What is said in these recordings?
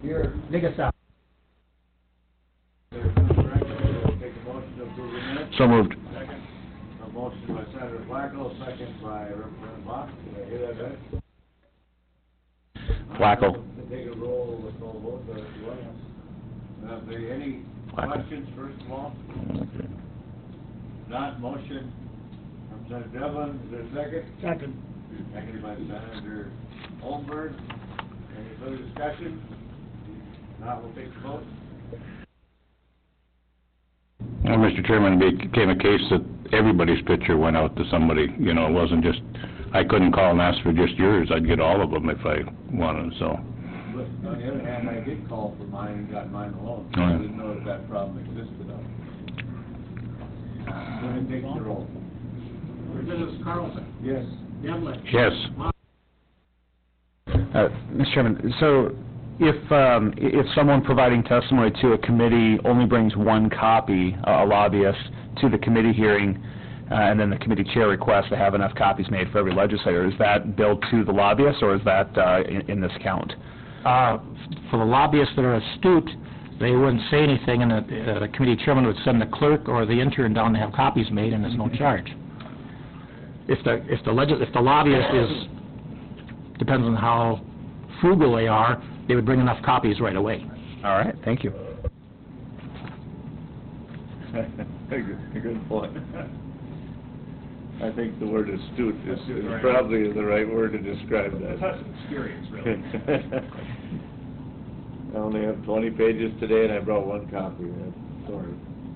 Here. Vigasa. There's no correction, we'll take a motion to approve the minutes. So moved. Second. A motion by Senator Flacco, second by Representative Mock. Did I hear that right? Flacco. Take a roll with no vote, but if you want. Are there any Flacco. questions, first of all? Not motion. Representative Devlin, is there a second? Second. Seconded by Senator Holmberg. Any further discussion? Not, we'll take the vote. Well, Mr. Chairman, it became a case that everybody's picture went out to somebody. You know, it wasn't just, I couldn't call and ask for just yours. I'd get all of them if I wanted, so. But on the other hand, I did call for mine and got mine alone. Oh, I yeah. didn't know if that problem existed on it. Then it takes the roll. Representative Carlson. Yes. Devlin. Yes. Mr. Chairman, so if someone providing testimony to a committee only brings one copy, a lobbyist, to the committee hearing, and then the committee chair requests to have enough copies made for every legislator, is that billed to the lobbyist, or is that in this count? For the lobbyists that are astute, they wouldn't say anything, and the committee chairman would send the clerk or the intern down to have copies made, and there's no charge. If the lobbyist is, depends on how frugal they are, they would bring enough copies right away. All right, thank you. Good point. I think the word astute is right. probably the right word to describe that. That's experience, really. I only have 20 pages today, and I brought one copy. Sorry.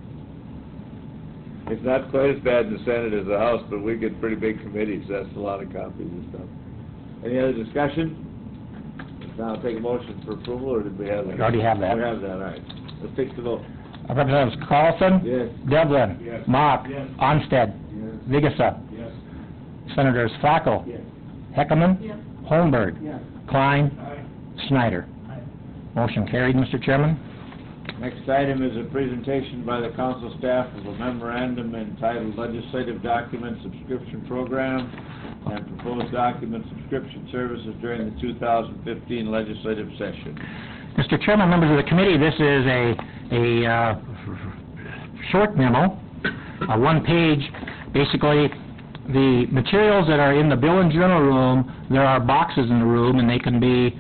It's not quite as bad in the Senate as the House, but we get pretty big committees. That's a lot of copies and stuff. Any other discussion? Now take a motion for approval, or did we have that? We already have that. We have that, all right. Let's take the vote. Representatives Carlson. Yes. Devlin. Yes. Mock. Yes. Onstead. Yes. Vigasa. Yes. Senators Flacco. Yes. Heckerman. Yes. Holmberg. Yes. Klein. Aye. Schneider. Aye. Motion carried, Mr. Chairman. Next item is a presentation by the council staff of a memorandum entitled Legislative Document Subscription Program and Proposed Document Subscription Services during the 2015 legislative session. Mr. Chairman, members of the committee, this is a short memo, one page. Basically, the materials that are in the Bill and Journal room, there are boxes in the room, and they can be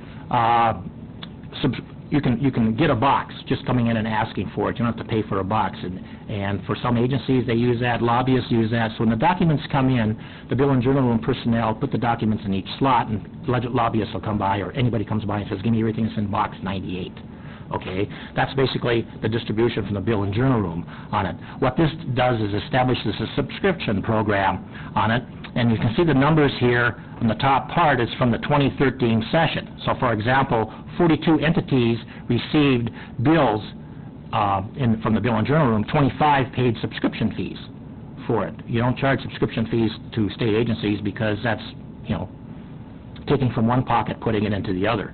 you can get a box just coming in and asking for it. You don't have to pay for a box. And for some agencies, they use that. Lobbyists use that. So when the documents come in, the Bill and Journal room personnel put the documents in each slot, and lobbyists will come by, or anybody comes by and says, give me everything that's in box 98. Okay? That's basically the distribution from the Bill and Journal room on it. What this does is establishes a subscription program on it, and you can see the numbers here on the top part. It's from the 2013 session. So, for example, 42 entities received bills from the Bill and Journal room. 25 paid subscription fees for it. You don't charge subscription fees to state agencies because that's, you know, taking from one pocket, putting it into the other.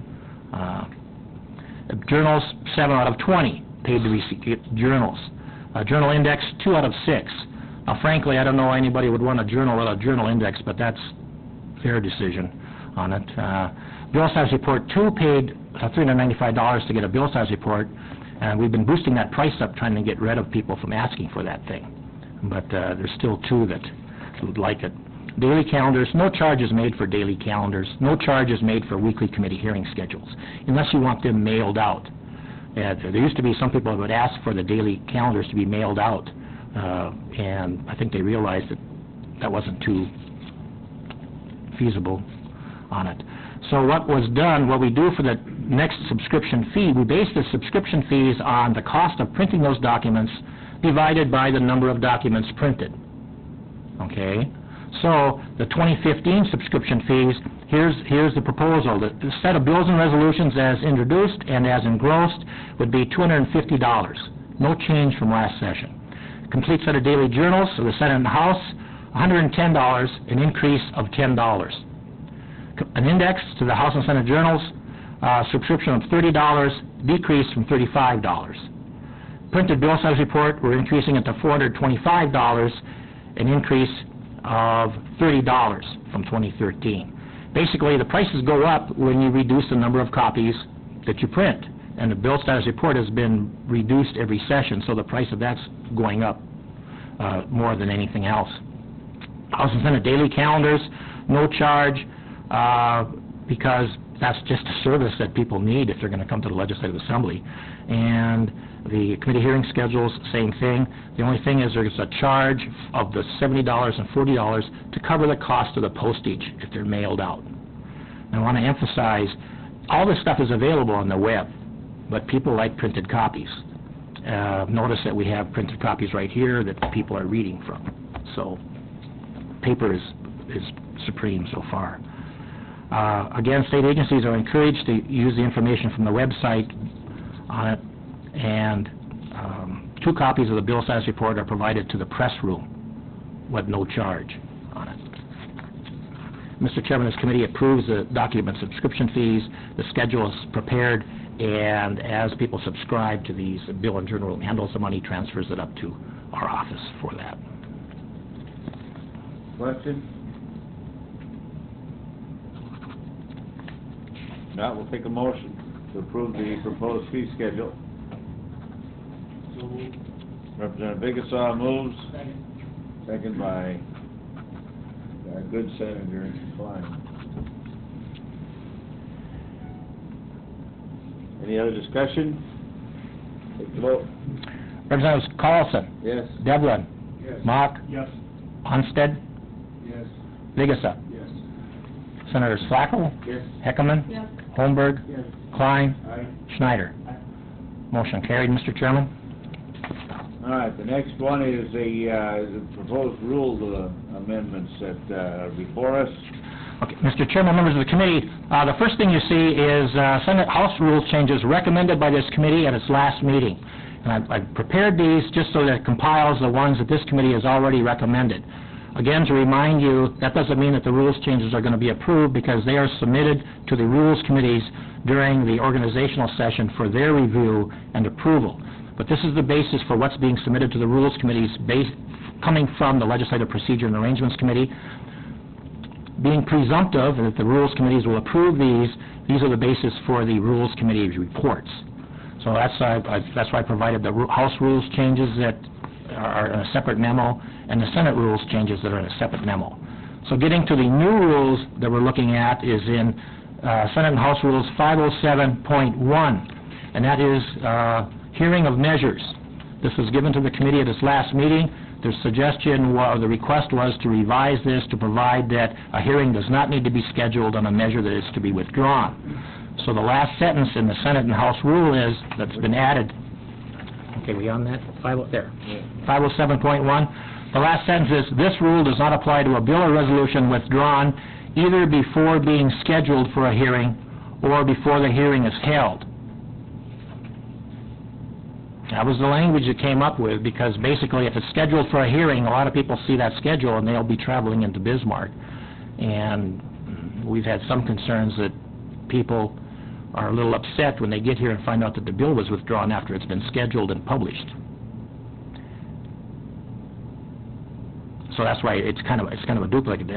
Journals, 7 out of 20 paid to receive journals. Journal index, 2 out of 6. Now, frankly, I don't know anybody would want a journal without a journal index, but that's their decision on it. Bill size report, 2 paid $395 to get a bill size report, and we've been boosting that price up, trying to get rid of people from asking for that thing. But there's still 2 that would like it. Daily calendars, no charges made for daily calendars, no charges made for weekly committee hearing schedules, unless you want them mailed out. There used to be some people that would ask for the daily calendars to be mailed out, and I think they realized that that wasn't too feasible on it. So what was done, what we do for the next subscription fee, we base the subscription fees on the cost of printing those documents divided by the number of documents printed. Okay? So the 2015 subscription fees, here's the proposal. The set of bills and resolutions as introduced and as engrossed would be $250. No change from last session. Complete set of daily journals of the Senate and the House, $110, an increase of $10. An index to the House and Senate journals, subscription of $30, decrease from $35. Printed bill size report, we're increasing it to $425, an increase of $30 from 2013. Basically, the prices go up when you reduce the number of copies that you print. And the bill status report has been reduced every session, so the price of that's going up more than anything else. House and Senate daily calendars, no charge, because that's just a service that people need if they're going to come to the Legislative Assembly. And the committee hearing schedules, same thing. The only thing is there's a charge of the $70 and $40 to cover the cost of the postage if they're mailed out. And I want to emphasize, all this stuff is available on the web, but people like printed copies. Notice that we have printed copies right here that people are reading from. So paper is supreme so far. Again, state agencies are encouraged to use the information from the website on it, and 2 copies of the bill status report are provided to the press room with no charge on it. Mr. Chairman, this committee approves the document subscription fees. The schedule is prepared, and as people subscribe to these, the bill and journal room handles the money, transfers it up to our office for that. Question? Now, we'll take a motion to approve the proposed fee schedule. Representative Bigesaw moves. Second by our good Senator Klein. Any other discussion? Take the vote. Representatives Carlson, Yes. Devlin, Yes. Mock, Yes. Onstead, Yes. Bigesaw. Yes. Senators Flacco, Yes. Heckman, Yes. Holmberg, Yes. Klein, Aye. Schneider. Motion carried, Mr. Chairman. All right, the next one is the proposed rule amendments that are before us. Okay, Mr. Chairman, members of the committee, the first thing you see is Senate House rules changes recommended by this committee at its last meeting. And I've prepared these just so that it compiles the ones that this committee has already recommended. Again, to remind you, that doesn't mean that the rules changes are going to be approved, because they are submitted to the rules committees during the organizational session for their review and approval. But this is the basis for what's being submitted to the rules committees coming from the Legislative Procedure and Arrangements Committee. Being presumptive that the rules committees will approve these are the basis for the rules committee's reports. So that's why I provided the House rules changes that are in a separate memo, and the Senate rules changes that are in a separate memo. So getting to the new rules that we're looking at is in Senate and House Rules 507.1, and that is hearing of measures. This was given to the committee at its last meeting. The suggestion, or the request was to revise this to provide that a hearing does not need to be scheduled on a measure that is to be withdrawn. So the last sentence in the Senate and House rule is, that's been added. Okay, we on that? There. 507.1. The last sentence is, this rule does not apply to a bill or resolution withdrawn either before being scheduled for a hearing or before the hearing is held. That was the language that came up with, because basically if it's scheduled for a hearing, a lot of people see that schedule and they'll be traveling into Bismarck. And we've had some concerns that people are a little upset when they get here and find out that the bill was withdrawn after it's been scheduled and published. So that's why it's kind of a duplicate.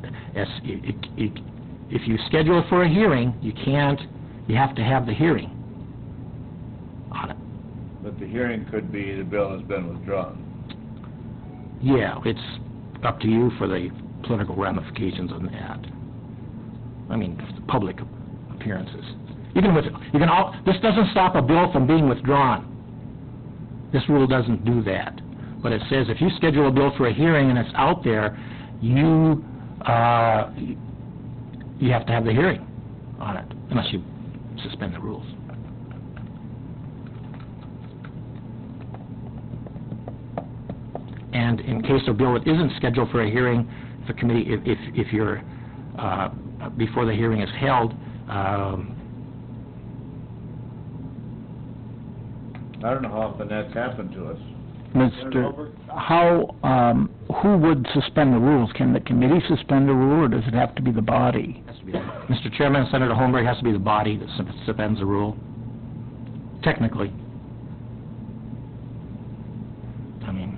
If you schedule for a hearing, you have to have the hearing on it. But the hearing could be the bill has been withdrawn. Yeah, it's up to you for the political ramifications on that. I mean, public appearances. This doesn't stop a bill from being withdrawn. This rule doesn't do that. But it says if you schedule a bill for a hearing and it's out there, you have to have the hearing on it, unless you suspend the rules. And in case a bill that isn't scheduled for a hearing, the committee, if you're before the hearing is held, I don't know how often that's happened to us. Who would suspend the rules? Can the committee suspend the rule, or does it have to be the body? Mr. Chairman, Senator Holmberg, has to be the body that suspends the rule. Technically. I mean,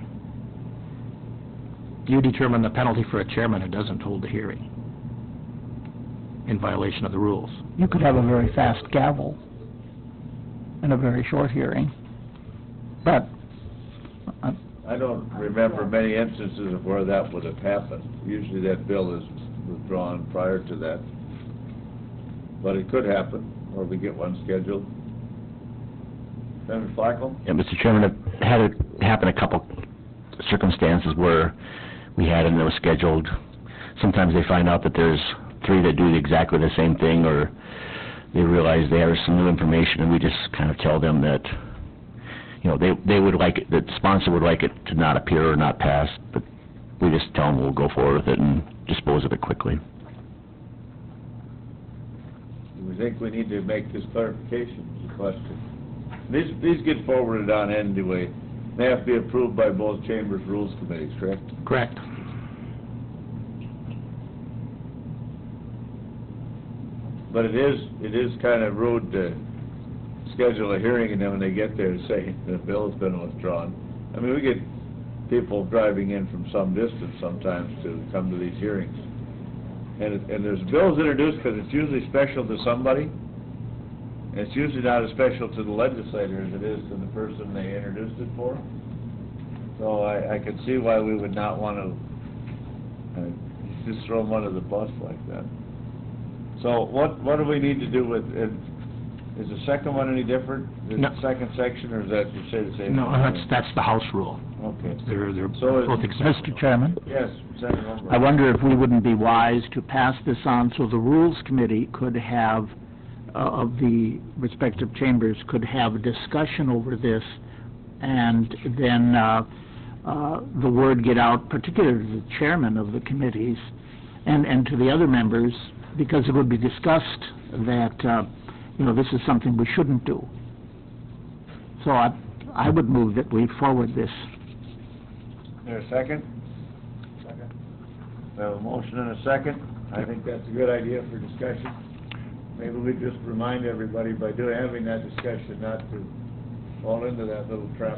you determine the penalty for a chairman who doesn't hold the hearing in violation of the rules. You could have a very fast gavel. in a very short hearing. But, I don't remember many instances of where that would have happened. Usually that bill is withdrawn prior to that. But it could happen, or we get one scheduled. Senator Flacco? Yeah, Mr. Chairman, I've had it happen a couple circumstances where we had it and it was scheduled. Sometimes they find out that there's three that do exactly the same thing, or they realize they have some new information, and we just kind of tell them that, you know, they would like it, the sponsor would like it to not appear or not pass, but we just tell them we'll go forward with it and dispose of it quickly. Do we think we need to make this clarification, is the question? These get forwarded on anyway. They have to be approved by both chambers' rules committees, correct? Correct. But it is kind of rude to schedule a hearing and then when they get there say the bill's been withdrawn. I mean, we get people driving in from some distance sometimes to come to these hearings. And there's bills introduced because it's usually special to somebody. And it's usually not as special to the legislator as it is to the person they introduced it for. So I can see why we would not want to just throw them under the bus like that. So what do we need to do with it? Is the second one any different? No. The second section, or is that you say the same? No, thing? that's the House rule. Okay. They're So is- both exempt. Mr. Chairman, Yes, Senator Holmberg. I wonder if we wouldn't be wise to pass this on so the Rules Committee could have, of the respective chambers, could have a discussion over this, and then the word get out, particularly to the chairman of the committees and to the other members, because it would be discussed that, you know, this is something we shouldn't do. So I would move that we forward this. Is there a second? Second. We have a motion and a second. I think that's a good idea for discussion. Maybe we just remind everybody by having that discussion not to fall into that little trap.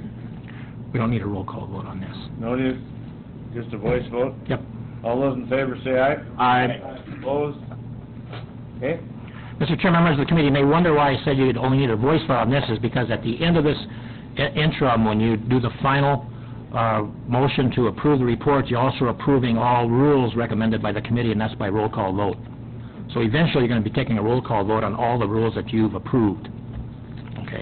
We don't need a roll call vote on this. No need, just a voice vote? Yep. All those in favor say aye. Aye. Opposed? Okay. Mr. Chairman, members of the committee may wonder why I said you'd only need a voice vote on this, is because at the end of this interim, when you do the final motion to approve the report, you're also approving all rules recommended by the committee, and that's by roll call vote. So eventually, you're going to be taking a roll call vote on all the rules that you've approved. Okay.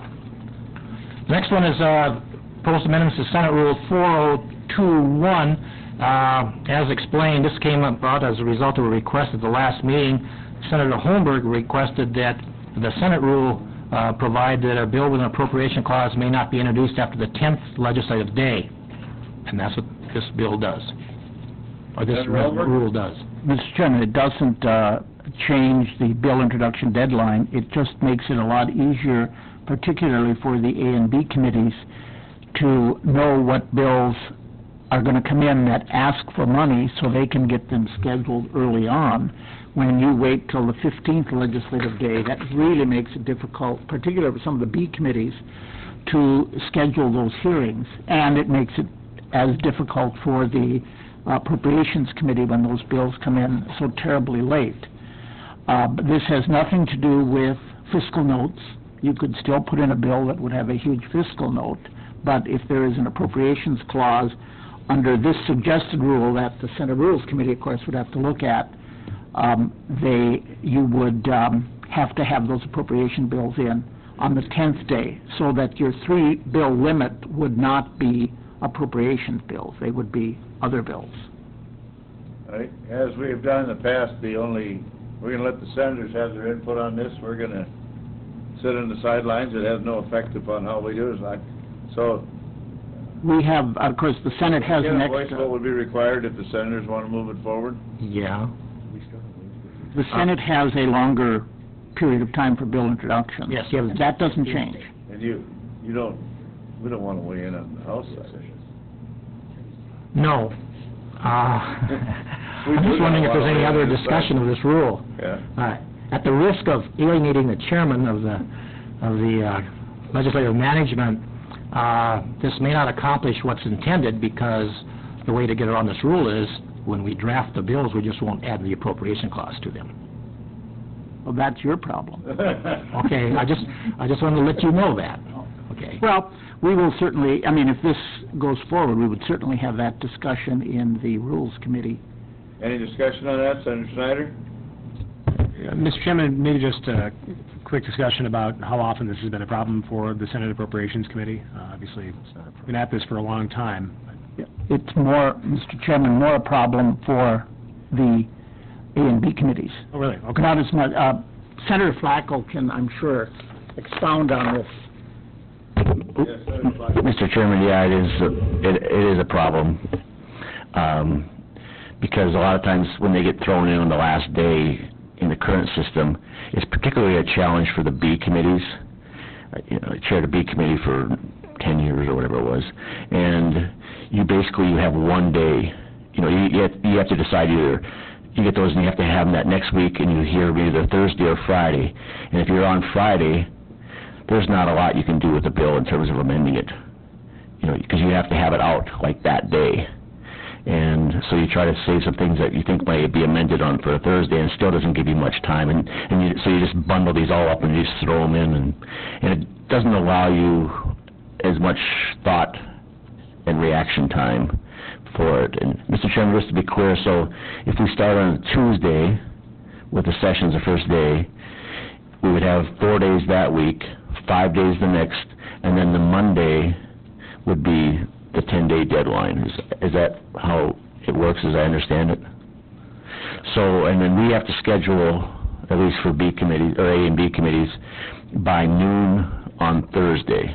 The next one is proposed amendments to Senate Rule 4021. As explained, this came about as a result of a request at the last meeting. Senator Holmberg requested that the Senate rule provide that a bill with an appropriation clause may not be introduced after the 10th legislative day. And that's what this bill does, or this Senator Holmberg? rule does. Mr. Chairman, it doesn't change the bill introduction deadline. It just makes it a lot easier, particularly for the A and B committees, to know what bills are going to come in that ask for money so they can get them scheduled early on. When you wait till the 15th legislative day, that really makes it difficult, particularly for some of the B committees, to schedule those hearings. And it makes it as difficult for the Appropriations Committee when those bills come in so terribly late. But this has nothing to do with fiscal notes. You could still put in a bill that would have a huge fiscal note, but if there is an appropriations clause under this suggested rule that the Senate Rules Committee, of course, would have to look at, you would have to have those appropriation bills in on the 10th day, so that your 3-bill limit would not be appropriation bills. They would be other bills. All right. As we have done in the past, we're going to let the senators have their input on this. We're going to sit on the sidelines. It has no effect upon how we do it. So, We have, of course, the Senate has an a voice extra... vote would be required if the senators want to move it forward? Yeah. The Senate has a longer period of time for bill introduction. Yes, you have... That doesn't change. And we don't want to weigh in on the House side. No. I'm just wondering if there's any other discussion of this rule. Yeah. At the risk of alienating the chairman of the legislative management, this may not accomplish what's intended, because the way to get around this rule is when we draft the bills, we just won't add the appropriation clause to them. Well, that's your problem. Okay, I just wanted to let you know that, okay? Well, we will certainly, I mean, if this goes forward, we would certainly have that discussion in the Rules Committee. Any discussion on that, Senator Snyder? Mr. Chairman, maybe just a quick discussion about how often this has been a problem for the Senate Appropriations Committee. Obviously, we've been at this for a long time. It's more, Mr. Chairman, more a problem for the A and B committees. Oh, really? Okay. Not as much, Senator Flacco can, I'm sure, expound on this. Yes, Senator Black. Mr. Chairman, yeah, it is a problem, because a lot of times when they get thrown in on the last day in the current system, it's particularly a challenge for the B committees. I chaired a B committee for 10 years or whatever it was, and you have 1 day. You have to decide either you get those and you have to have them that next week, and you hear either Thursday or Friday. And if you're on Friday, there's not a lot you can do with the bill in terms of amending it, because you have to have it out like that day. And so you try to save some things that you think might be amended on for a Thursday, and it still doesn't give you much time. So you just bundle these all up and you just throw them in, and it doesn't allow you as much thought and reaction time for it. And Mr. Chairman, just to be clear, so if we start on a Tuesday with the sessions the first day, we would have 4 days that week, 5 days the next, and then the Monday would be the 10-day deadline. Is that how it works, as I understand it? So, and then we have to schedule, at least for B committees, or A and B committees, by noon on Thursday.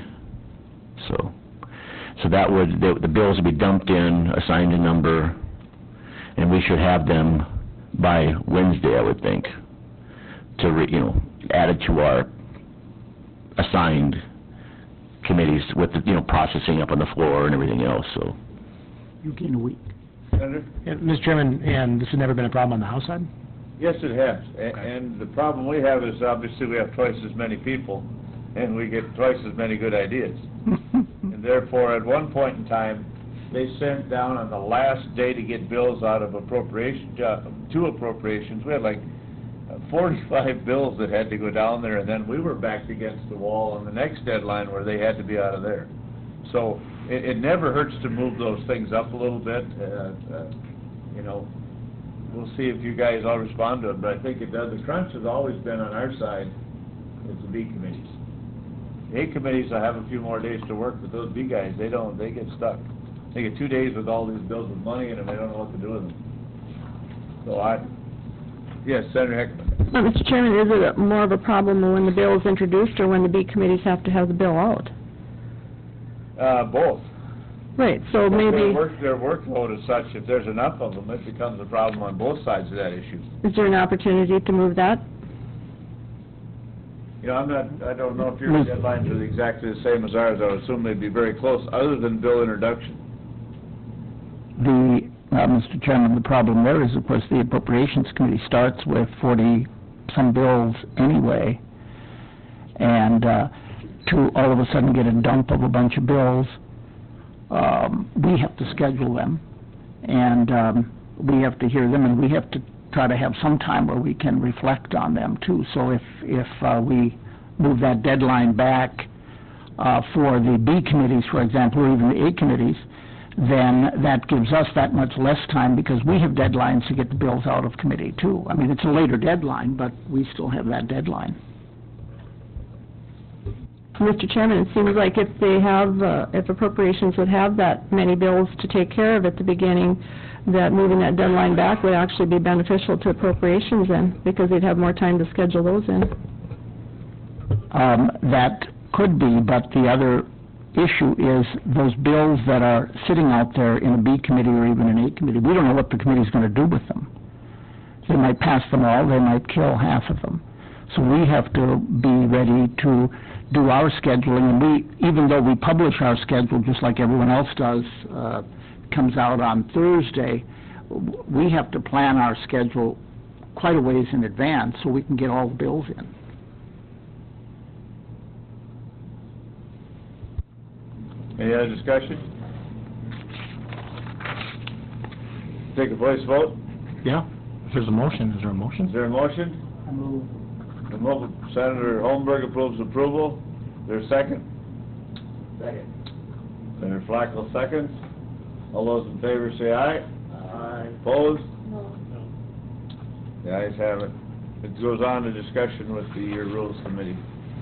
So that would, the bills would be dumped in, assigned a number, and we should have them by Wednesday, I would think, to added to our assigned committees with the, processing up on the floor and everything else, so. You gain a week. Senator? And, Mr. Chairman, and this has never been a problem on the House side? Yes, it has. And the problem we have is obviously we have twice as many people, and we get twice as many good ideas. And therefore, at one point in time, they sent down on the last day to get bills out of two appropriations. We had like 45 bills that had to go down there, and then we were backed against the wall on the next deadline where they had to be out of there. So it never hurts to move those things up a little bit. We'll see if you guys all respond to it, but I think it does. The crunch has always been on our side. It's the B committees. The A committees will have a few more days to work, but those B guys, they get stuck. They get 2 days with all these bills with money in them, they don't know what to do with them. So yes, Senator Heckman. Mr. Chairman, is it more of a problem when the bill is introduced or when the B committees have to have the bill out? Both. Right, so maybe, Their workload is such, if there's enough of them, it becomes a problem on both sides of that issue. is there an opportunity to move that? I don't know if your deadlines are exactly the same as ours. I would assume they'd be very close, other than bill introduction. Mr. Chairman, the problem there is, of course, the Appropriations Committee starts with 40-some bills anyway, and to all of a sudden get a dump of a bunch of bills, we have to schedule them, and we have to hear them, and we have to try to have some time where we can reflect on them, too. So if we move that deadline back for the B committees, for example, or even the A committees, then that gives us that much less time because we have deadlines to get the bills out of committee, too. I mean, it's a later deadline, but we still have that deadline. Mr. Chairman, it seems like if they have, if appropriations would have that many bills to take care of at the beginning, that moving that deadline back would actually be beneficial to appropriations then, because they'd have more time to schedule those in. That could be, but the other issue is those bills that are sitting out there in a B committee or even an A committee, we don't know what the committee's going to do with them. They might pass them all, they might kill half of them. So we have to be ready to do our scheduling, and even though we publish our schedule just like everyone else does, comes out on Thursday, we have to plan our schedule quite a ways in advance so we can get all the bills in. Any other discussion? Take a voice vote. Yeah, there's a motion. Is there a motion? Is there a motion? Senator Holmberg approves approval. Is there a second? Second. Senator Flacco seconds. All those in favor say aye. Aye. Opposed? No. The ayes have it. It goes on to discussion with the Rules Committee.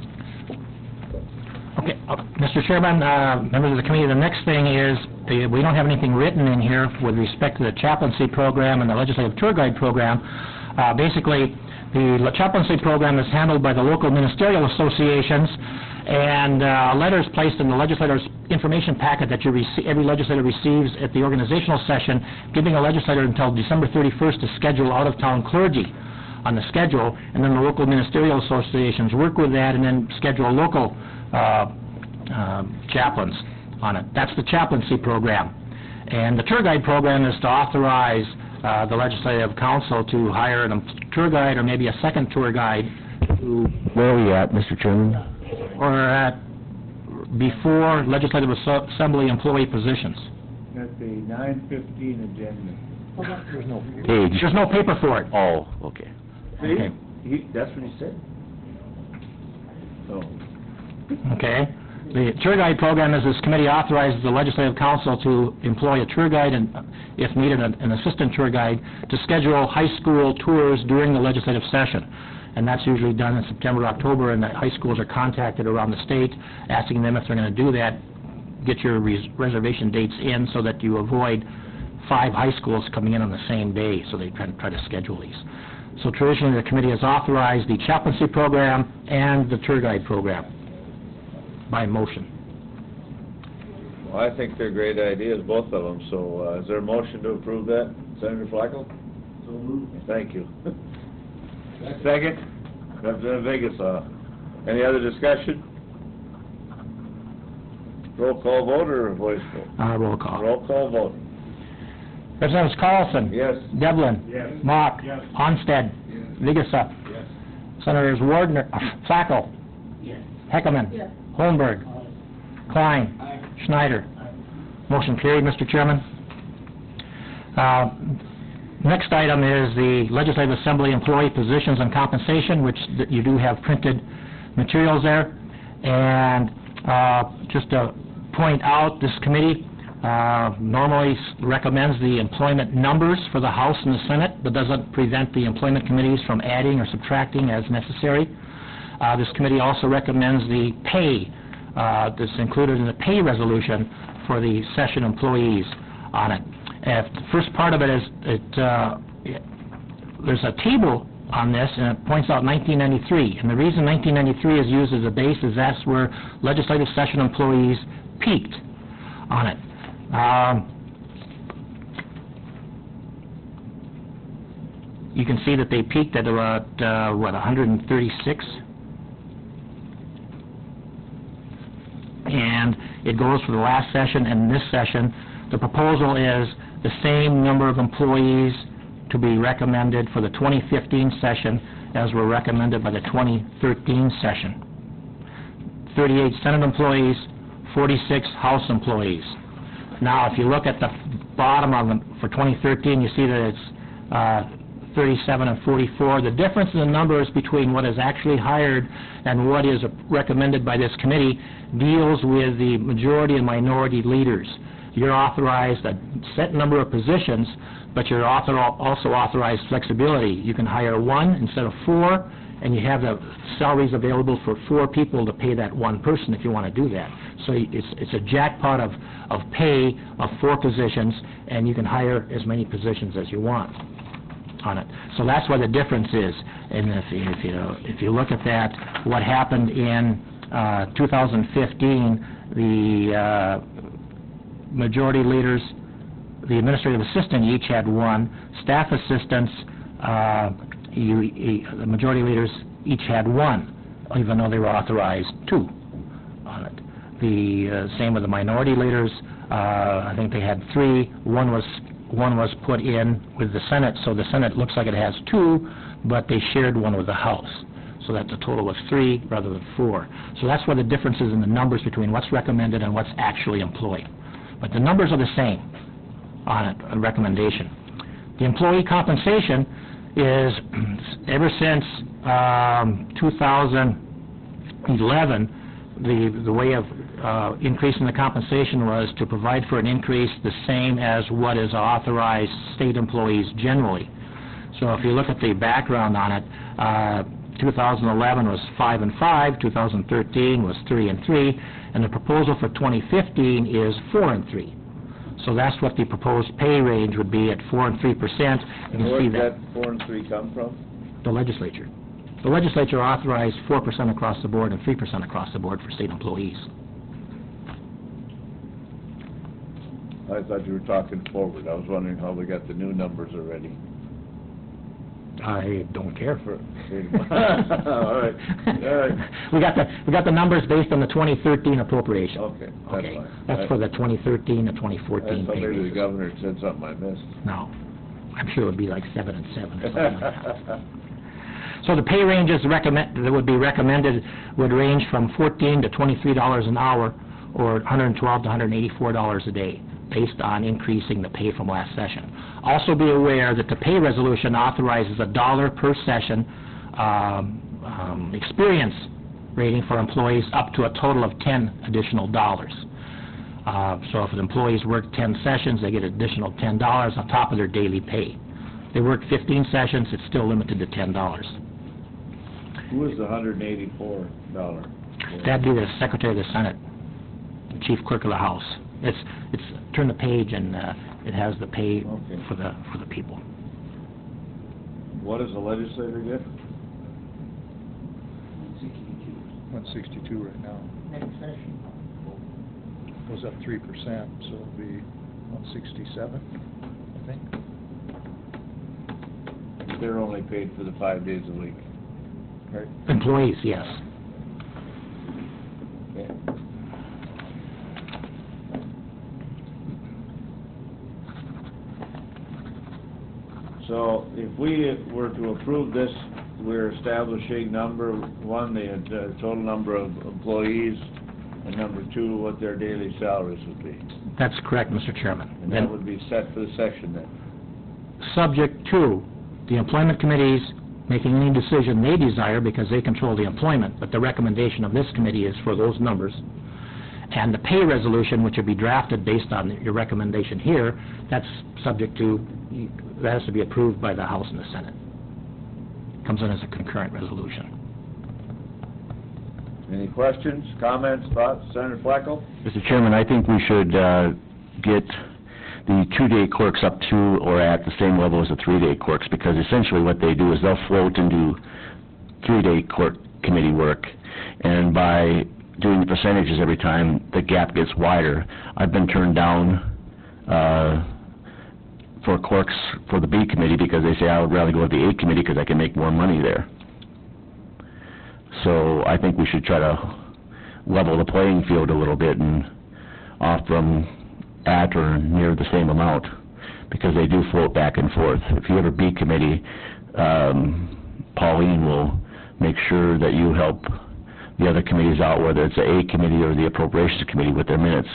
Okay, Mr. Chairman, members of the committee, the next thing is, we don't have anything written in here with respect to the chaplaincy program and the legislative tour guide program. Basically, the chaplaincy program is handled by the local ministerial associations, and letters placed in the legislator's information packet that every legislator receives at the organizational session, giving a legislator until December 31st to schedule out-of-town clergy on the schedule, and then the local ministerial associations work with that and then schedule local chaplains on it. That's the chaplaincy program. And the tour guide program is to authorize the legislative council to hire a tour guide or maybe a second tour guide to... Where are we at, Mr. Chairman? Or at before legislative assembly employee positions. At the 9:15 agenda. Page. There's no paper for it. Oh, okay. See? Okay. That's what he said. So, Okay. The tour guide program is this committee authorizes the legislative council to employ a tour guide and, if needed, an assistant tour guide to schedule high school tours during the legislative session. And that's usually done in September, October, and the high schools are contacted around the state, asking them if they're going to do that, get your reservation dates in so that you avoid 5 high schools coming in on the same day, so they try to schedule these. So traditionally, the committee has authorized the chaplaincy program and the tour guide program by motion. well, I think they're great ideas, both of them, so is there a motion to approve that? Senator Flacco? So moved. Thank you. Second? Representative Vegas, any other discussion? Roll call vote or voice vote? Roll call. Roll call vote. Representatives Carlson. Yes. Devlin. Yes. Mock. Yes. Onstead. Vigasa. Yes. Senators Wardner, Flacco. Yes. Heckman. Yes. Holmberg. Klein. Schneider. Motion carried, Mr. Chairman. Next item is the Legislative Assembly employee positions and compensation, which you do have printed materials there. And just to point out, this committee normally recommends the employment numbers for the House and the Senate, but doesn't prevent the employment committees from adding or subtracting as necessary. This committee also recommends the pay that's included in the pay resolution for the session employees on it. The first part of it is, there's a table on this, and it points out 1993. And the reason 1993 is used as a base is that's where legislative session employees peaked on it. You can see that they peaked at about, 136? And it goes for the last session and this session. The proposal is the same number of employees to be recommended for the 2015 session as were recommended by the 2013 session. 38 Senate employees, 46 House employees. Now, if you look at the bottom of them for 2013, you see that it's 37 and 44. The difference in the numbers between what is actually hired and what is recommended by this committee deals with the majority and minority leaders. You're authorized a set number of positions, but you're also authorized flexibility. You can hire 1 instead of 4, and you have the salaries available for 4 people to pay that 1 person if you want to do that. So it's a jackpot of pay of 4 positions, and you can hire as many positions as you want on it. So that's where the difference is. And if you look at that, what happened in 2015, the majority leaders, the administrative assistant each had 1. Staff assistants, the majority leaders each had 1, even though they were authorized 2 on it. The same with the minority leaders. I think they had 3. One was put in with the Senate, so the Senate looks like it has 2, but they shared 1 with the House. So that's a total of 3 rather than 4. So that's where the difference is in the numbers between what's recommended and what's actually employed. But the numbers are the same on it, a recommendation. The employee compensation is, ever since 2011, the way of increasing the compensation was to provide for an increase the same as what is authorized state employees generally. So if you look at the background on it, 2011 was 5 and 5, 2013 was 3 and 3, and the proposal for 2015 is 4 and 3. So that's what the proposed pay range would be at 4 and 3%. You can see Where did that that 4 and 3 come from? the legislature. The legislature authorized 4% across the board and 3% across the board for state employees. I thought you were talking forward. I was wondering how we got the new numbers already. I don't care for All right, all right. We got the numbers based on the 2013 appropriation. Okay, that's Okay, fine. that's for the 2013 to I 2014 thought pay maybe the raises. governor had said something I missed. No, I'm sure it would be like 7 and 7 or something like that. So the pay ranges that would be recommended would range from $14 to $23 an hour, or $112 to $184 a day, based on increasing the pay from last session. Also be aware that the pay resolution authorizes $1 per session experience rating for employees up to a total of 10 additional dollars. So if the employees work 10 sessions, they get additional $10 on top of their daily pay. If they work 15 sessions, it's still limited to $10. Who was the $184? That'd be the Secretary of the Senate, the Chief Clerk of the House. It's turn the page and it has the pay Okay. for the people. What does the legislator get? 162 right now. Next session. Goes up 3%, so it'll be 167, I think. They're only paid for the 5 days a week. Right. Employees, yes. Okay. So if we were to approve this, we're establishing number one, the total number of employees, and number two, what their daily salaries would be. That's correct, Mr. Chairman. And that would be set for the section then. Subject to the employment committees making any decision they desire because they control the employment, but the recommendation of this committee is for those numbers. And the pay resolution, which would be drafted based on your recommendation here, that's subject to, that has to be approved by the House and the Senate. Comes in as a concurrent resolution. Any questions, comments, thoughts? Senator Flacco? Mr. Chairman, I think we should get the 2-day clerks up to or at the same level as the 3-day clerks, because essentially what they do is they'll float and do 3-day clerk committee work, and by doing the percentages every time, the gap gets wider. I've been turned down for clerks for the B committee because they say I would rather go to the A committee because I can make more money there. So I think we should try to level the playing field a little bit and offer them at or near the same amount, because they do float back and forth. If you have a B committee, Pauline will make sure that you help the other committees out, whether it's the A committee or the Appropriations Committee, with their minutes.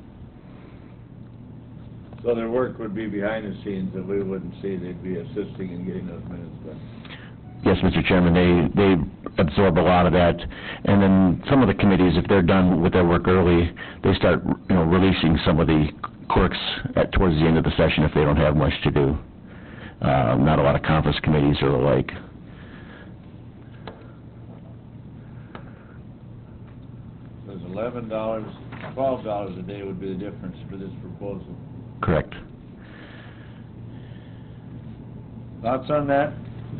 So their work would be behind the scenes that we wouldn't see. They'd be assisting in getting those minutes done. Yes, Mr. Chairman, they absorb a lot of that, and then some of the committees, if they're done with their work early, they start, releasing some of the clerks towards the end of the session if they don't have much to do. Not a lot of conference committees or the like. There's $11, $12 a day would be the difference for this proposal. Correct. Thoughts on that?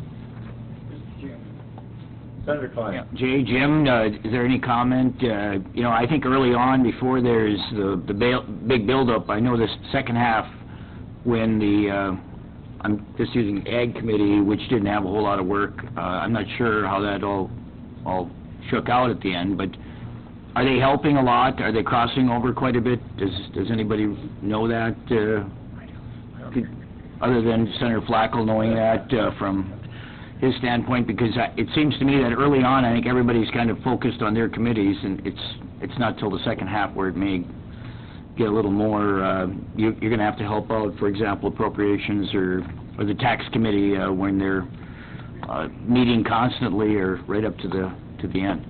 Senator Klein. Jim, is there any comment? I think early on, before there's the big buildup, I know this second half, when I'm just using Ag Committee, which didn't have a whole lot of work, I'm not sure how that all shook out at the end, but are they helping a lot? Are they crossing over quite a bit? Does anybody know that, other than Senator Flacco knowing that from his standpoint? Because it seems to me that early on, I think everybody's kind of focused on their committees, and it's not till the second half where it may get a little more, you're going to have to help out, for example, appropriations or or the tax committee, when they're meeting constantly or right up to the end.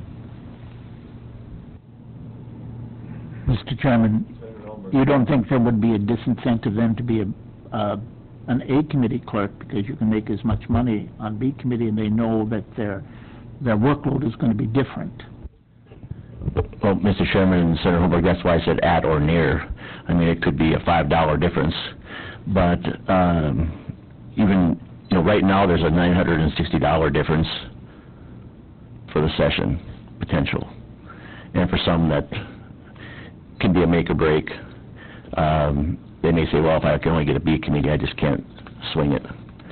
Mr. Chairman, you don't think there would be a disincentive then to be an A committee clerk, because you can make as much money on B committee and they know that their workload is going to be different? Well, Mr. Chairman and Senator Holmberg, that's why I said at or near. I mean, it could be a $5 difference, but even, you know, right now there's a $960 difference for the session potential, and for some that can be a make or break. They may say, well, if I can only get a B committee, I just can't swing it.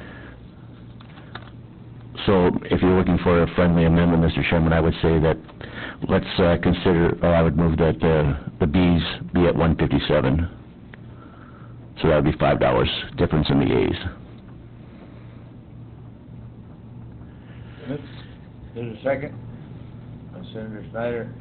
So if you're looking for a friendly amendment, Mr. Chairman, I would say that let's consider, or I would move that the Bs be at 157. So that would be $5 difference in the As. There's a second. Senator Snyder.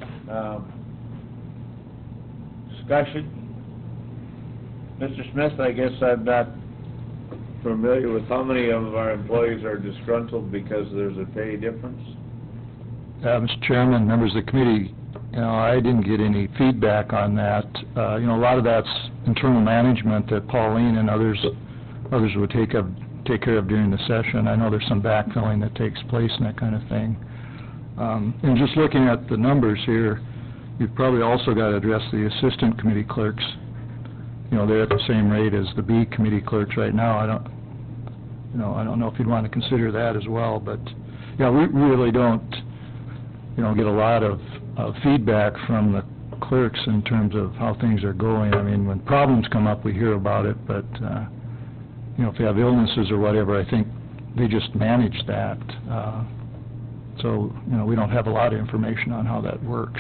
Discussion. Mr. Smith, I guess I'm not familiar with how many of our employees are disgruntled because there's a pay difference. Mr. Chairman, members of the committee, you know, I didn't get any feedback on that. You know, a lot of that's internal management that Pauline and others would take care of during the session. I know there's some backfilling that takes place and that kind of thing. And just looking at the numbers here, you've probably also got to address the assistant committee clerks. You know, they're at the same rate as the B committee clerks right now. I don't know if you'd want to consider that as well, but yeah, we really don't, you know, get a lot of feedback from the clerks in terms of how things are going. I mean, when problems come up, we hear about it, but you know, if they have illnesses or whatever, I think they just manage that. So, you know, we don't have a lot of information on how that works.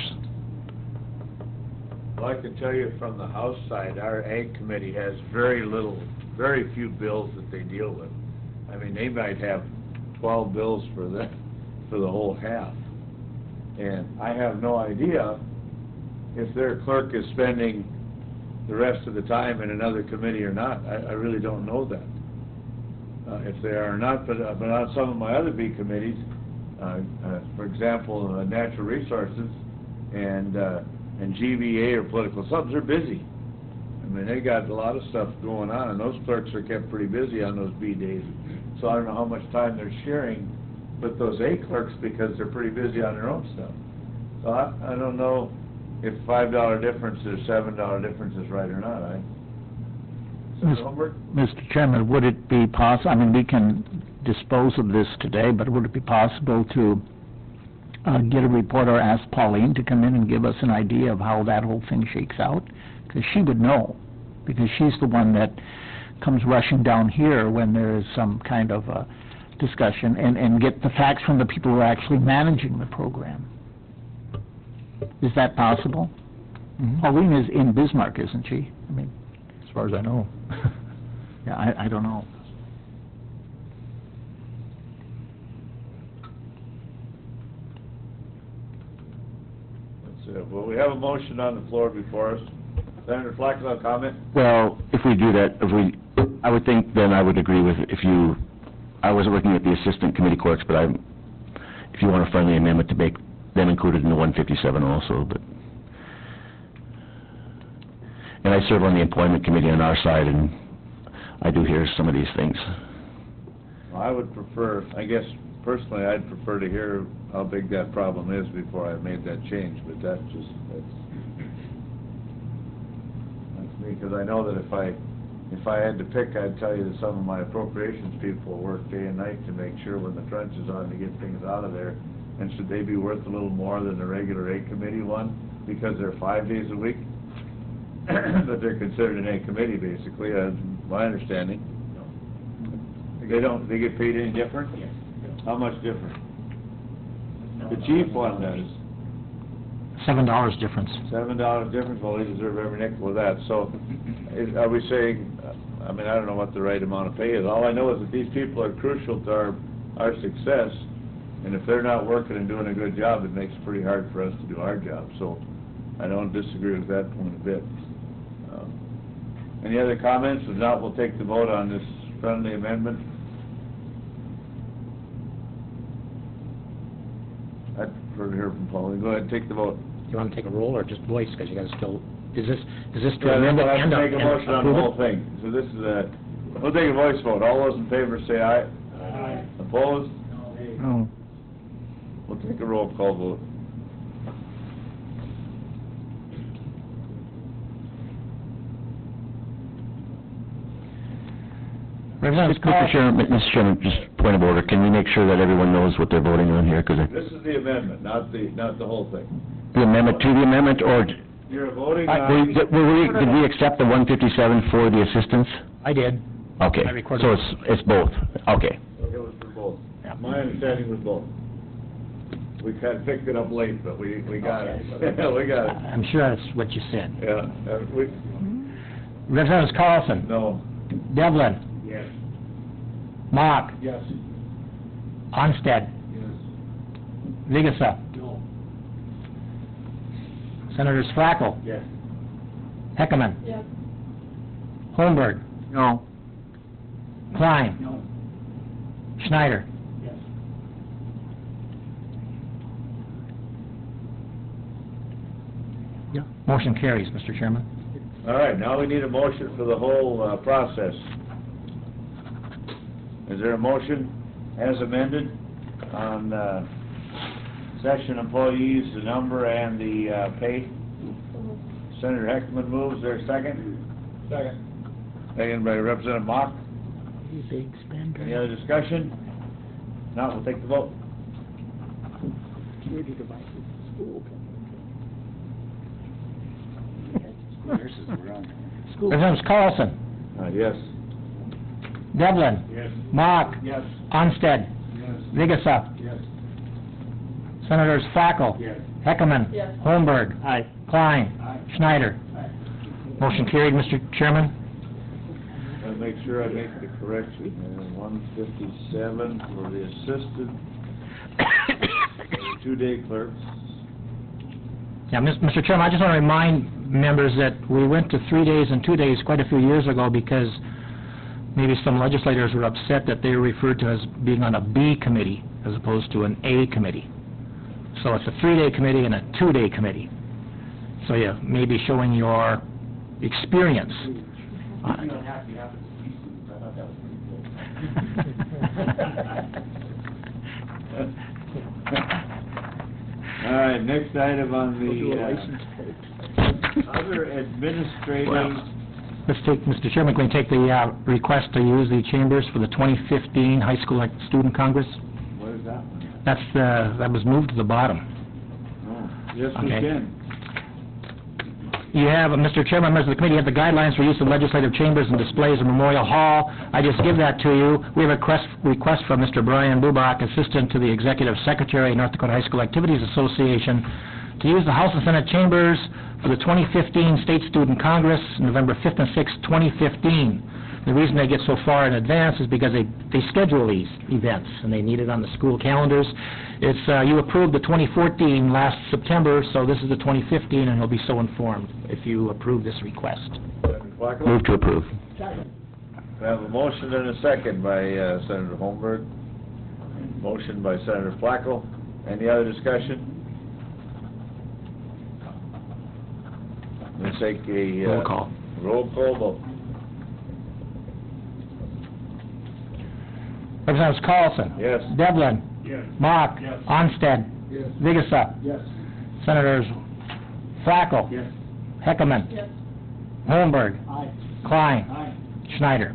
Well, I can tell you from the House side, our Ag Committee has very few bills that they deal with. I mean, they might have 12 bills for the whole half. And I have no idea if their clerk is spending the rest of the time in another committee or not. I really don't know that. If they are not, but on some of my other B committees, for example, Natural Resources and GVA or Political Subs are busy. I mean, they got a lot of stuff going on, and those clerks are kept pretty busy on those B days. So I don't know how much time they're sharing with those A clerks because they're pretty busy on their own stuff. So I don't know if $5 difference or $7 difference is right or not. Mr. Chairman, would it be possible, I mean, we can dispose of this today, but would it be possible to get a report or ask Pauline to come in and give us an idea of how that whole thing shakes out? Because she would know, because she's the one that comes rushing down here when there is some kind of a discussion, and get the facts from the people who are actually managing the program. Is that possible? Mm-hmm. Pauline is in Bismarck, isn't she? I mean, As far as I know. yeah, I don't know. That's it. Well, we have a motion on the floor before us. Senator Flaxman, comment? Well, if we do that, I would think then I would agree with, I wasn't looking at the assistant committee clerks, but if you want a friendly amendment to make them included in the 157 also, but. And I serve on the employment committee on our side, and I do hear some of these things. Well, I would prefer, I guess, personally, I'd prefer to hear how big that problem is before I made that change, but that's me, because I know that if I had to pick, I'd tell you that some of my appropriations people work day and night to make sure when the crunch is on to get things out of there, and should they be worth a little more than the regular A committee one, because they're 5 days a week? But they're considered an A committee, basically, my understanding. They get paid any different? Yes. How much different? The chief one does. $7 difference. $7 difference, well, they deserve every nickel of that. So, are we saying, I mean, I don't know what the right amount of pay is. All I know is that these people are crucial to our success, and if they're not working and doing a good job, it makes it pretty hard for us to do our job. So, I don't disagree with that point a bit. Any other comments? If not, we'll take the vote on this friendly amendment? I'd prefer to hear from Pauline. Go ahead and take the vote. Do you want to take a roll or just voice, because you got to still, is this to Yeah, amend then it we'll have and to make a motion on the approve whole it? thing. So this is we'll take a voice vote. All those in favor say aye. Aye. Opposed? No. We'll take a roll call vote. Representative Mr. Chairman, just point of order, can we make sure that everyone knows what they're voting on here? Because This is the amendment, not the whole thing. the amendment to the amendment, or You're voting on... did we accept the 157 for the assistance? I did. Okay, I recorded so it. it's both, okay. It was for both. My understanding was both. We kind of picked it up late, but we got it. We got it. I'm sure that's what you said. Yeah, we, Representatives Carlson, no. Devlin, Yes. Mock, Yes. Onstead, Yes. Vigasa, No. Senators Frackel, Yes. Heckman, Yes. Holmberg, No. Klein, No. Schneider. Yes. Motion carries, Mr. Chairman. All right, now we need a motion for the whole process. Is there a motion as amended on session employees, the number and the pay? Senator Heckman moves. Is there a second? Second. Second by Representative Mock. Big spender. Any other discussion? Now we'll take the vote. Representatives Carlson, Yes. Devlin, Yes. Mock, Yes. Onstead, Yes. Vigasa, Yes. Senators Frackel, Yes. Heckman, Yes. Holmberg, Aye. Klein, Aye. Schneider. Motion carried, Mr. Chairman. I'll make sure I make the correction. 157 for the assistant, 2-day clerks. Yeah, Mr. Chairman, I just want to remind members that we went to 3 days and 2 days quite a few years ago because maybe some legislators were upset that they were referred to as being on a B committee as opposed to an A committee. So it's a 3-day committee and a 2-day committee. So yeah, maybe showing your experience. You don't have to have it. I thought that was pretty good. All right, next item on the other administrative... Mr. Chairman, can we take the request to use the chambers for the 2015 High School Student Congress? What is that one? That was moved to the bottom. Oh, yes, we Okay. can. You have, Mr. Chairman, members of the committee, you have the guidelines for use of legislative chambers and displays in Memorial Hall. I just give that to you. We have a request from Mr. Brian Bubach, Assistant to the Executive Secretary, North Dakota High School Activities Association, to use the House and Senate chambers for the 2015 State Student Congress, November 5th and 6th, 2015. The reason they get so far in advance is because they schedule these events, and they need it on the school calendars. It's, you approved the 2014 last September, so this is the 2015, and he'll be so informed if you approve this request. Senator Flacco? Move to approve. We have a motion and a second by Senator Holmberg. Motion by Senator Flacco. Any other discussion? Let's take a... Roll call. Roll call vote. Representatives Carlson. Yes. Devlin. Yes. Mock. Yes. Onstead. Yes. Vigasa. Yes. Senators Frackel. Yes. Heckman. Yes. Holmberg. Aye. Klein. Aye. Schneider.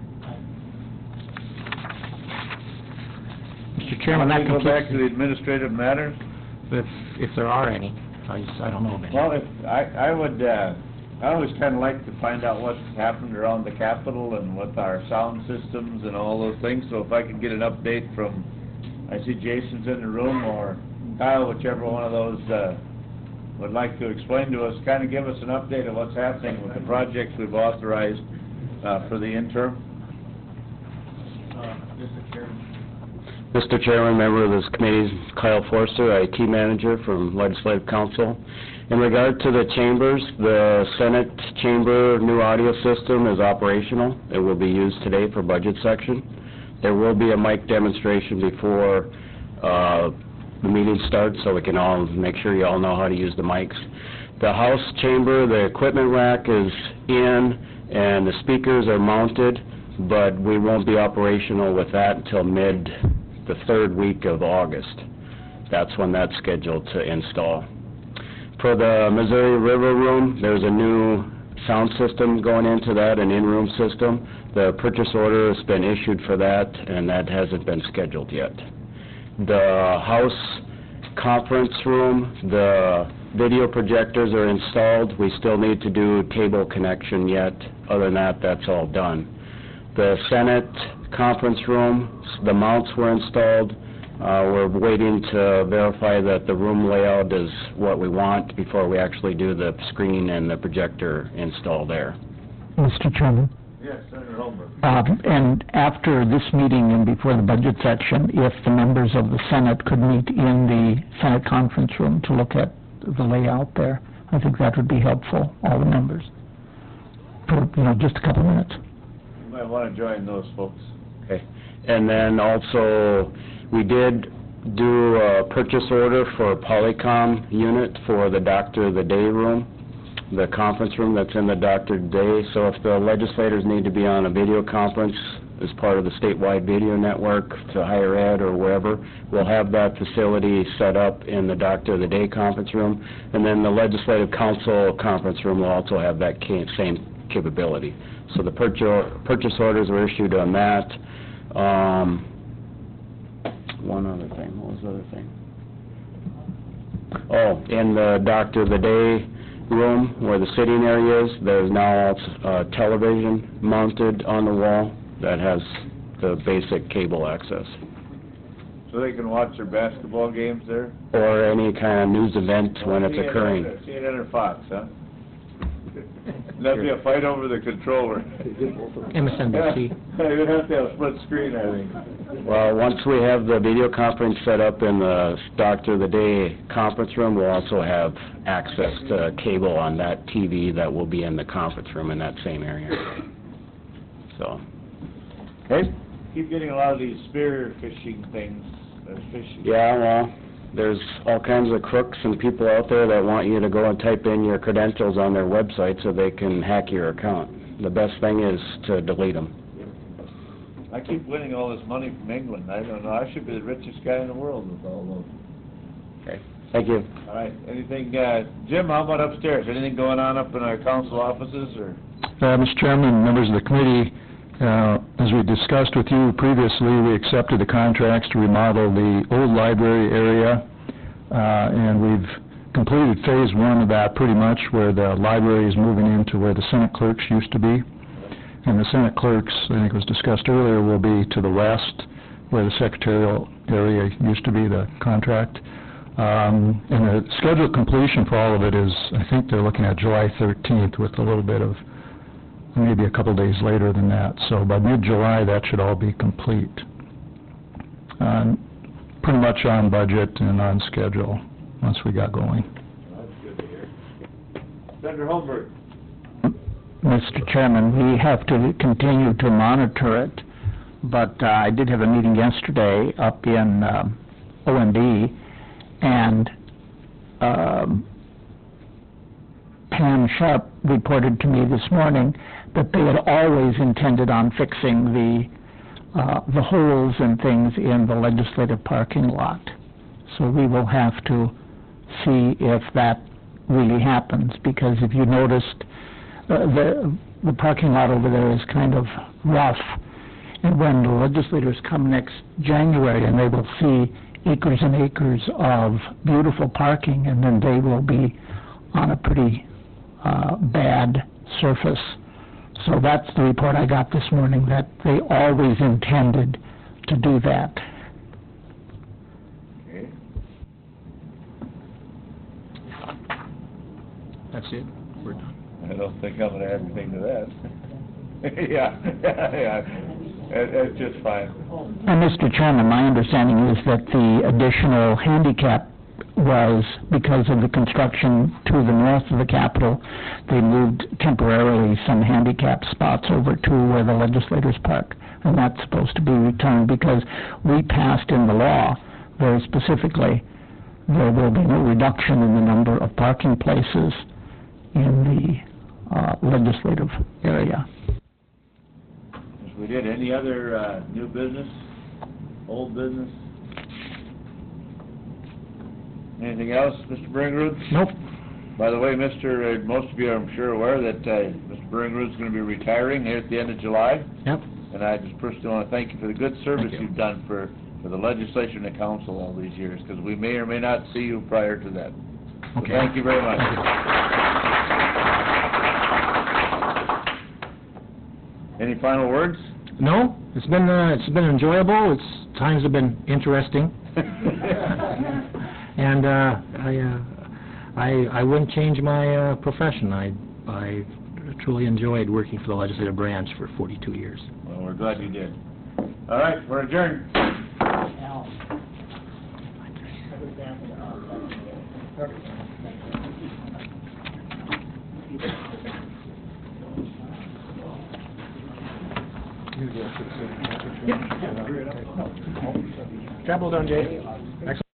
Mr. Chairman, that Can we go back to the completes, administrative matters? if there are any. I don't know of any. Well, I would, I always kind of like to find out what's happened around the Capitol and with our sound systems and all those things, so if I could get an update from, I see Jason's in the room, or Kyle, whichever one of those, would like to explain to us, kind of give us an update of what's happening with the projects we've authorized, for the interim. Mr. Chairman. Mr. Chairman, member of this committee, Kyle Forster, IT manager from Legislative Council. In regard to the chambers, the Senate chamber new audio system is operational. It will be used today for budget section. There will be a mic demonstration before the meeting starts, so we can all make sure you all know how to use the mics. The House chamber, the equipment rack is in, and the speakers are mounted, but we won't be operational with that until the third week of August. That's when that's scheduled to install. For the Missouri River Room, there's a new sound system going into that, an in-room system. The purchase order has been issued for that, and that hasn't been scheduled yet. The House conference room, the video projectors are installed. We still need to do cable connection yet. Other than that, that's all done. The Senate conference room, the mounts were installed. We're waiting to verify that the room layout is what we want before we actually do the screen and the projector install there. Mr. Chairman? Yes, Senator Holmberg. And after this meeting and before the budget section, if the members of the Senate could meet in the Senate conference room to look at the layout there, I think that would be helpful, all the members, for, just a couple minutes. You might want to join those folks. Okay. And then also, we did do a purchase order for a Polycom unit for the Doctor of the Day room, the conference room that's in the Doctor of the Day. So if the legislators need to be on a video conference as part of the statewide video network to higher ed or wherever, we'll have that facility set up in the Doctor of the Day conference room. And then the Legislative Council conference room will also have that same capability. So the purchase orders were issued on that. One other thing. What was the other thing? Oh, in the Doctor of the Day room where the sitting area is, there's now a television mounted on the wall that has the basic cable access. So they can watch their basketball games there? Or any kind of news event when it's occurring. CNN or Fox, huh? That'd be a fight over the controller. MSNBC. You'd have to have a split screen, I think. Well, once we have the video conference set up in the Doctor of the Day conference room, we'll also have access to cable on that TV that will be in the conference room in that same area. So, okay. Keep getting a lot of these spear fishing things, fishing. Yeah, well, there's all kinds of crooks and people out there that want you to go and type in your credentials on their website so they can hack your account. The best thing is to delete them. I keep winning all this money from England. I don't know. I should be the richest guy in the world with all those. Okay. Thank you. All right. Anything, Jim, how about upstairs? Anything going on up in our council offices, or? Mr. Chairman, members of the committee, as we discussed with you previously, we accepted the contracts to remodel the old library area, and we've completed phase one of that pretty much, where the library is moving into where the Senate clerks used to be. And the Senate clerks, I think it was discussed earlier, will be to the west, where the secretarial area used to be, the contract. And the scheduled completion for all of it is, I think they're looking at July 13th with a little bit of, maybe a couple days later than that. So by mid-July, that should all be complete. Pretty much on budget and on schedule once we got going. That's good to hear. Senator Holmberg. Mr. Chairman, we have to continue to monitor it, but I did have a meeting yesterday up in OMB, and Pam Sharp reported to me this morning that they had always intended on fixing the holes and things in the legislative parking lot. So we will have to see if that really happens, because if you noticed, the parking lot over there is kind of rough, and when the legislators come next January and they will see acres and acres of beautiful parking, and then they will be on a pretty bad surface. So that's the report I got this morning, that they always intended to do that. Okay. That's it. We're done. I don't think I'm going to add anything to that. Yeah. It's just fine. And Mr. Chairman, my understanding is that the additional handicap was because of the construction to the north of the Capitol. They moved temporarily some handicap spots over to where the legislators park, and that's supposed to be returned because we passed in the law very specifically there will be no reduction in the number of parking places in the legislative area. Yes, we did. Any other new business, old business? Anything else, Mr. Bringrud? Nope. By the way, most of you are, I'm sure, aware that Mr. Bringrud's going to be retiring here at the end of July. Yep. And I just personally want to thank you for the good service you've done for the legislature and the council all these years, because we may or may not see you prior to that. So Okay. thank you very much. Any final words? No, it's been enjoyable. Times have been interesting. And I wouldn't change my profession. I truly enjoyed working for the legislative branch for 42 years. Well, we're glad you did. All right, we're adjourned. Travel down, Jay. Excellent.